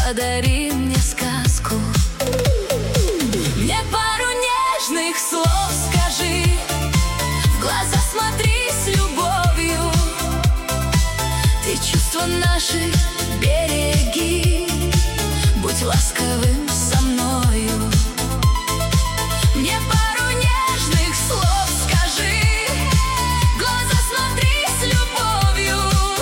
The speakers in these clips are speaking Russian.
подари мне сказку. Мне пару нежных слов скажи, в глаза смотри с любовью. Ты чувства наши береги, будь ласковым со мною. Мне пару нежных слов скажи, в глаза смотри с любовью.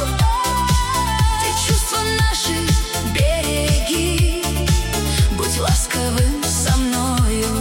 Ты чувства наши береги, будь ласковым со мною.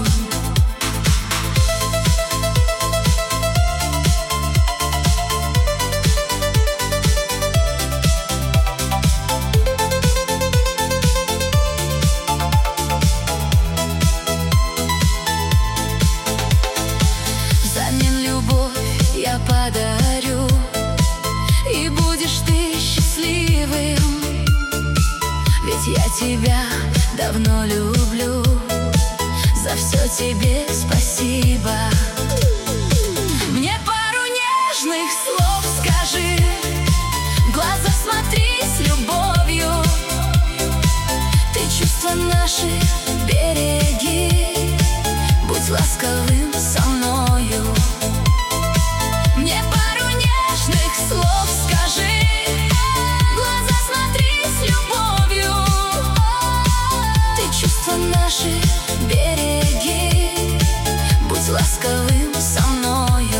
Взамен любовь я подарю, и будешь ты счастливым. Ведь я тебя давно люблю, за все тебе спасибо. Мне пару нежных слов скажи, в глаза смотри с любовью. Ты чувства наши береги, будь ласковым со мною. Мне пару нежных слов скажи, в глаза смотри с любовью. Ты чувства наши береги, будь ласковым со мною.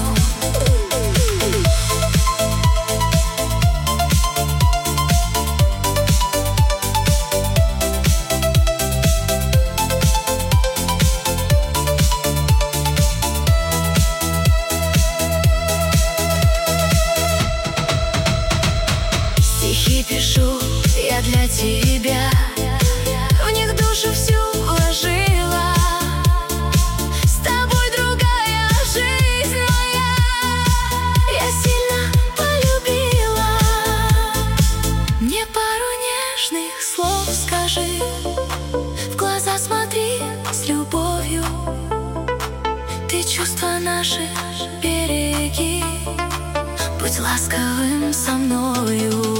Стихи пишу я для тебя, в них душу всю вложила. С тобой другая жизнь моя, я сильно полюбила. Мне пару нежных слов скажи, в глаза смотри с любовью. Ты чувства наши береги, будь ласковым со мною.